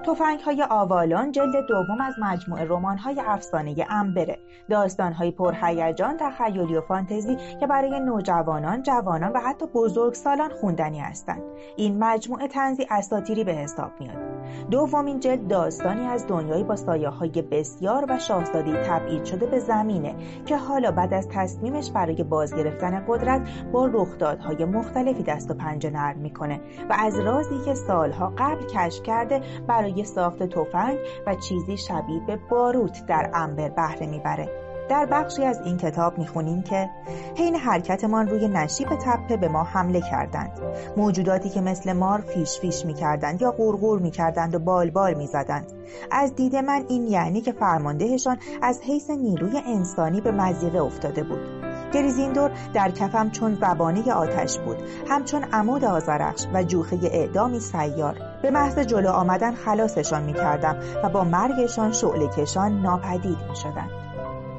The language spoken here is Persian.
تفنگ‌های آوالون جلد دوم از مجموعه رمان‌های افسانه امبره، داستان‌های پرهیجان، تخیلی و فانتزی که برای نوجوانان، جوانان و حتی بزرگسالان خوندنی هستند. این مجموعه طنزی اساطیری به حساب میاد. دومین جلد داستانی از دنیایی با سایه‌های بسیار و شاهزاده‌ای تبعید شده به زمینه که حالا بعد از تصمیمش برای بازگرفتن قدرت با رخدادهای مختلفی دست و پنجه نرم میکنه و از رازی که سالها قبل کشف کرده برای ساخت تفنگ و چیزی شبیه به باروت در امبر بهره میبره. در بخشی از این کتاب میخونیم که حین حرکتمان روی نشیب تپه به ما حمله کردند. موجوداتی که مثل مار فیش فیش میکردند یا غورغور میکردند و بال بال میزدند. از دید من این یعنی که فرماندهشان از حیث نیروی انسانی به مضیقه افتاده بود. گریزیندور در کفم چون زبانه آتش بود، همچون عمود آذرخش و جوخه اعدامی سیار. به محض جلو آمدن خلاصشان می‌کردم و با مرگشان شعله کشان ناپدید می‌شدند.